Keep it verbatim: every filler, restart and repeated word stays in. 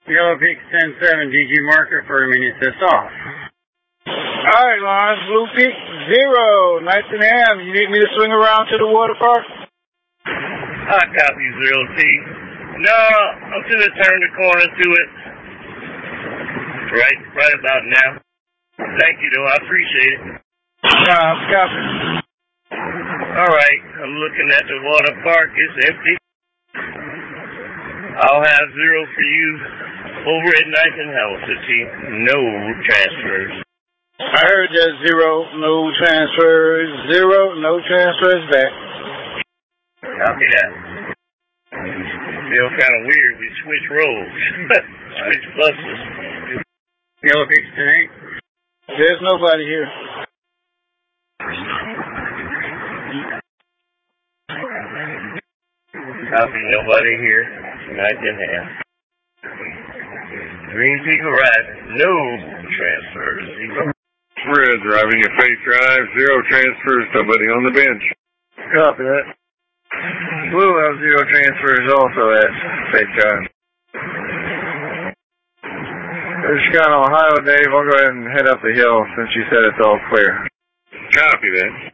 Yellow Peak ten seven, D G marker for a minute assist off. Alright, Lawrence, Blue Peak zero, nice and ham. You need me to swing around to the water park? I copy zero T. No, I'm gonna turn the corner to it. Right, right about now. Thank you, though. I appreciate it. Uh, copy. All right, I'm looking at the water park. It's empty. I'll have zero for you over at Ninth and Howell-City. No transfers. I heard that zero, no transfers. Zero, no transfers back. Copy that. Feels kind of weird. We switch roles. Switch buses. Yellow Peak ten eight. There's nobody here. Copy, nobody here. Night and half. Green Peak arriving. No transfers. Zero. Red driving at Faith Drive. Zero transfers. Nobody on the bench. Copy that. Blue have zero transfers also at Faith Drive. It's kind of Ohio, Dave. I'll go ahead and head up the hill since you said it's all clear. Copy that.